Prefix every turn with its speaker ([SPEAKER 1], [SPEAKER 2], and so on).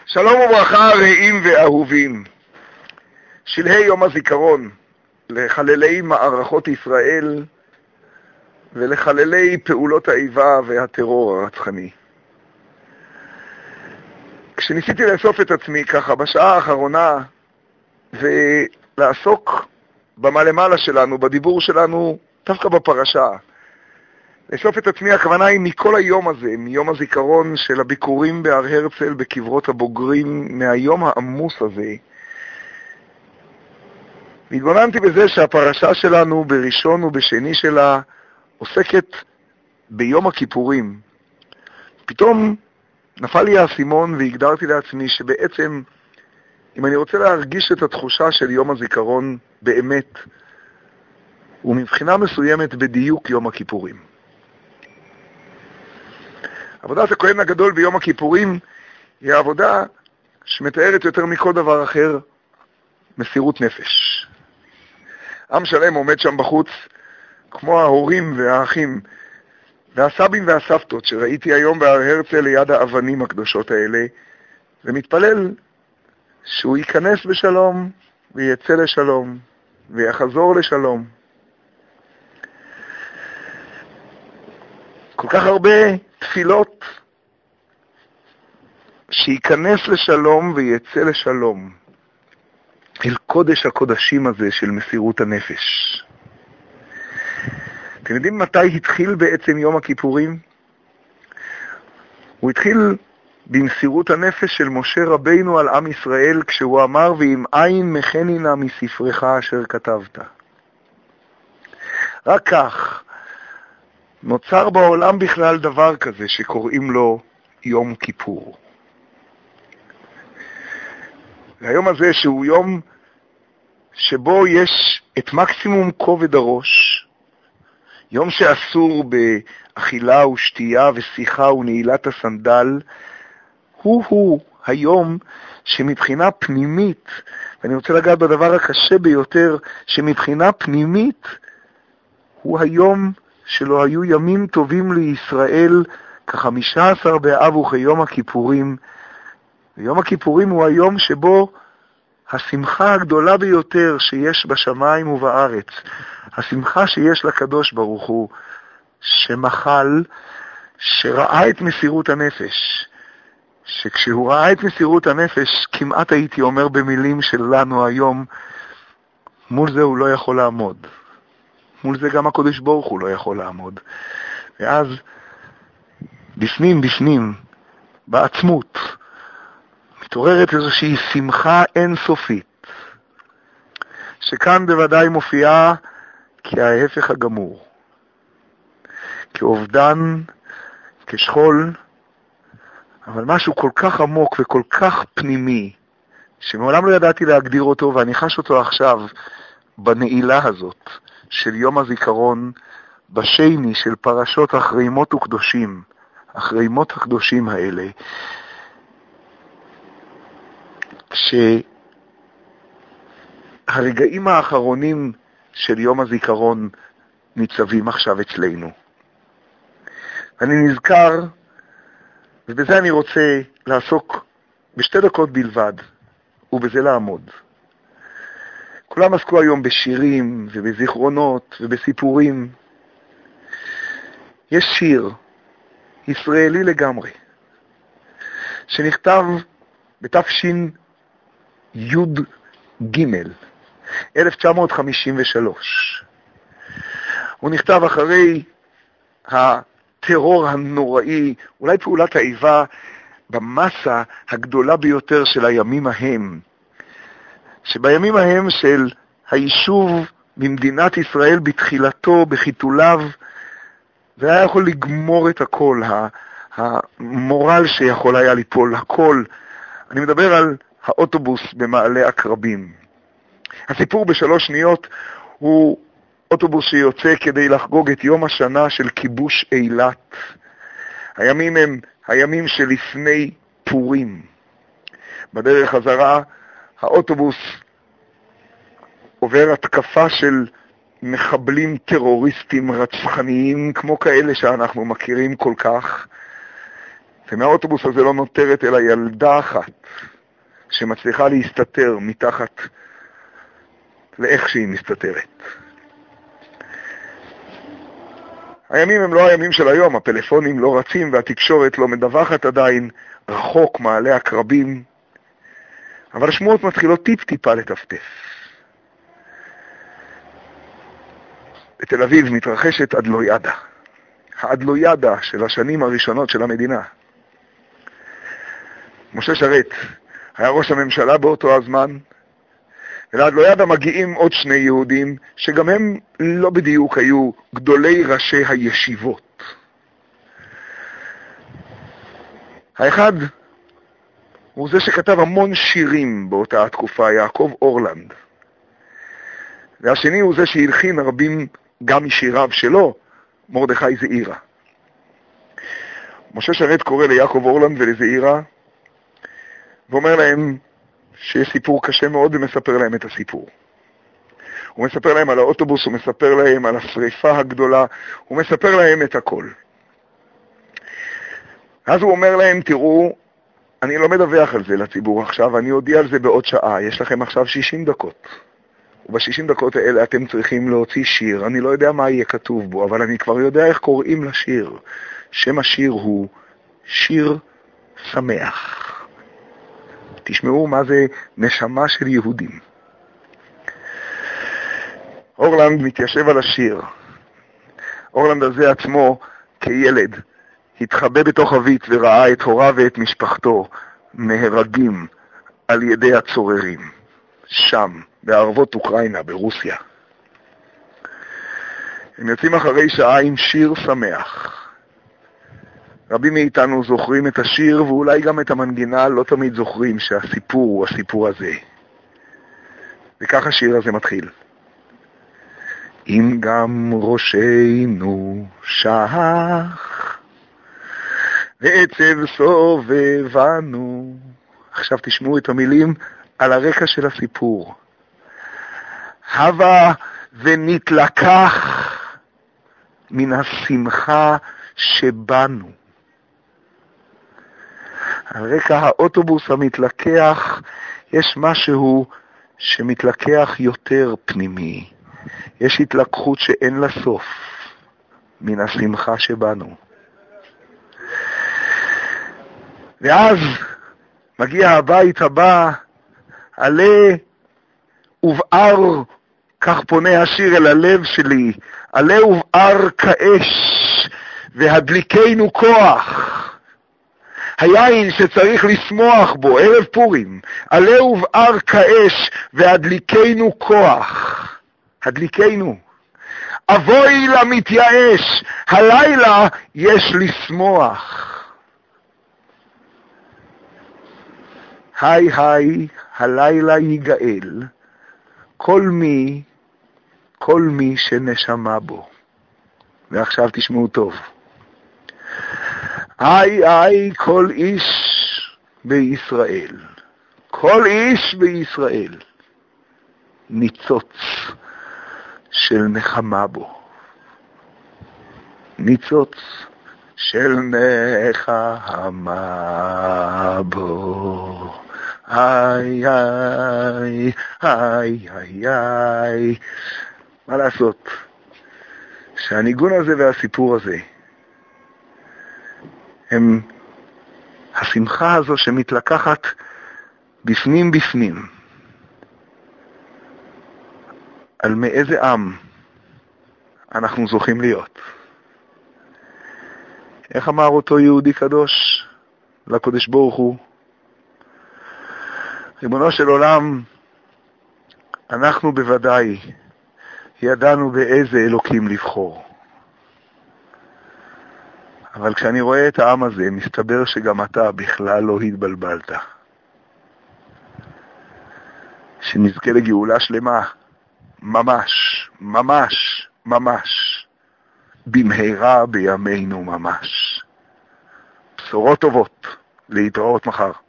[SPEAKER 1] שלום וברכה רעים ואהובים. שלהי יום הזיכרון לחללי מערכות ישראל ולחללי פעולות האיבה והטרור הרצחני. כשניסיתי לאסוף את עצמי ככה בשעה האחרונה ולעסוק במה למעלה שלנו, בדיבור שלנו, דווקא בפרשה, לאסוף את עצמי, הכוונה היא מכל היום הזה, מיום הזיכרון של הביקורים בהר הרצל בקברות הבוגרים, מהיום העמוס הזה, והתבוננתי בזה שהפרשה שלנו בראשון ובשני שלה עוסקת ביום הכיפורים. פתאום נפל לי האסימון והגדרתי לעצמי שבעצם אם אני רוצה להרגיש את התחושה של יום הזיכרון באמת, ומבחינה מסוימת בדיוק יום הכיפורים. עבודת הכהן הגדול ביום הכיפורים היא העבודה שמתארת יותר מכל דבר אחר מסירות נפש. עם שלם עומד שם בחוץ, כמו ההורים והאחים והסבים והסבתות שראיתי היום בהר הרצל ליד האבנים הקדושות האלה, ומתפלל שהוא ייכנס בשלום ויצא לשלום ויחזור לשלום. כל כך הרבה תפילות שייכנס לשלום ויצא לשלום, אל קודש הקודשים הזה של מסירות הנפש. אתם יודעים מתי התחיל בעצם יום הכיפורים? הוא התחיל במסירות הנפש של משה רבינו על עם ישראל, כשהוא אמר, ואם אין מכני נא מספרך אשר כתבת. רק כך נוצר בעולם בכלל דבר כזה שקוראים לו יום כיפור. והיום הזה שהוא יום שבו יש את מקסימום כובד הראש, יום שאסור באכילה ושתייה ושיחה ונעילת הסנדל, הוא היום שמבחינה פנימית, ואני רוצה לגעת בדבר הקשה ביותר, שמבחינה פנימית הוא היום שלא היו ימים טובים לישראל כ-15 באב וכיום הכיפורים. ויום הכיפורים הוא היום שבו השמחה הגדולה ביותר שיש בשמיים ובארץ, השמחה שיש לקדוש ברוך הוא, שמחל, שראה את מסירות הנפש, שכשהוא ראה את מסירות הנפש, כמעט הייתי אומר במילים שלנו היום, מול זה הוא לא יכול לעמוד. מול זה גם הקדוש ברוך הוא לא יכול לעמוד. ואז בפנים, בעצמות, מתעוררת איזושהי שמחה אינסופית, שכאן בוודאי מופיעה כההפך הגמור, כאובדן, כשכול, אבל משהו כל כך עמוק וכל כך פנימי, שמעולם לא ידעתי להגדיר אותו, ואני חש אותו עכשיו בנעילה הזאת של יום הזיכרון, בשני של פרשות אחרי מות וקדושים, אחרי מות הקדושים האלה, כשהרגעים האחרונים של יום הזיכרון ניצבים עכשיו אצלנו. אני נזכר, ובזה אני רוצה לעסוק בשתי דקות בלבד, ובזה לעמוד. כולם עסקו היום בשירים ובזיכרונות ובסיפורים. יש שיר ישראלי לגמרי, שנכתב בתש"י י"ג, 1953. הוא נכתב אחרי הטרור הנוראי, אולי פעולת האיבה במסה הגדולה ביותר של הימים ההם, שבימים ההם של היישוב במדינת ישראל בתחילתו, בחיתוליו, זה היה יכול לגמור את הכל, המורל שיכול היה ליפול, הכל. אני מדבר על האוטובוס במעלה הקרבים. הסיפור בשלוש שניות הוא אוטובוס שיוצא כדי לחגוג את יום השנה של כיבוש אילת. הימים הם הימים שלפני פורים. בדרך חזרה האוטובוס עובר התקפה של מחבלים טרוריסטים רצחניים, כמו כאלה שאנחנו מכירים כל כך, ומהאוטובוס הזה לא נותרת אלא ילדה אחת שמצליחה להסתתר מתחת לאיך שהיא מסתתרת. הימים הם לא הימים של היום, הפלאפונים לא רצים והתקשורת לא מדווחת עדיין, רחוק מעלה הקרבים, אבל השמועות מתחילות טיפ-טיפה לטפטף. בתל אביב מתרחשת אדלוידה, האדלוידה של השנים הראשונות של המדינה. משה שרת היה ראש הממשלה באותו הזמן, ולאדלוידה מגיעים עוד שני יהודים, שגם הם לא בדיוק היו גדולי ראשי הישיבות. האחד הוא זה שכתב המון שירים באותה התקופה, יעקב אורלנד. והשני הוא זה שהלחין רבים גם משיריו שלו, מרדכי זעירא. משה שרת קורא ליעקב אורלנד ולזעירא, ואומר להם שיש סיפור קשה מאוד, ומספר להם את הסיפור. הוא מספר להם על האוטובוס, הוא מספר להם על השריפה הגדולה, הוא מספר להם את הכל. אז הוא אומר להם, תראו, אני לא מדווח על זה לציבור עכשיו, אני אודיע על זה בעוד שעה, יש לכם עכשיו 60 דקות. וב-60 דקות האלה אתם צריכים להוציא שיר, אני לא יודע מה יהיה כתוב בו, אבל אני כבר יודע איך קוראים לשיר. שם השיר הוא שיר שמח. תשמעו מה זה נשמה של יהודים. אורלנד מתיישב על השיר. אורלנד הזה עצמו כילד התחבא בתוך חבית וראה את הוריו ואת משפחתו נהרגים על ידי הצוררים שם בערבות אוקראינה ברוסיה. הם יוצאים אחרי שעה עם שיר שמח. רבים מאיתנו זוכרים את השיר ואולי גם את המנגינה, לא תמיד זוכרים שהסיפור הוא הסיפור הזה. וכך השיר הזה מתחיל. אם גם ראשנו שח ועצב סובבנו. עכשיו תשמעו את המילים על הרקע של הסיפור. הווה ונתלקח מן השמחה שבנו. על רקע האוטובוס המתלקח יש משהו שמתלקח יותר פנימי. יש התלקחות שאין לה סוף מן השמחה שבנו. ואז מגיע הבית הבא, עלה ובער, כך פונה השיר אל הלב שלי, עלה ובער כאש והדליקנו כוח. היין שצריך לשמוח בו, ערב פורים, עלה ובער כאש והדליקנו כוח. הדליקנו. אבוי למתייאש, הלילה יש לשמוח. היי היי, הלילה ייגאל, כל מי שנשמה בו. ועכשיו תשמעו טוב. היי היי, כל איש בישראל, כל איש בישראל, ניצוץ של נחמה בו. ניצוץ של נחמה בו. היי היי היי היי היי. מה לעשות? שהניגון הזה והסיפור הזה הם השמחה הזו שמתלקחת בפנים בפנים. על מאיזה עם אנחנו זוכים להיות. איך אמר אותו יהודי קדוש לקדוש ברוך הוא? ריבונו של עולם, אנחנו בוודאי ידענו באיזה אלוקים לבחור. אבל כשאני רואה את העם הזה, מסתבר שגם אתה בכלל לא התבלבלת. שנזכה לגאולה שלמה, ממש, ממש, ממש, במהרה בימינו ממש. בשורות טובות, להתראות מחר.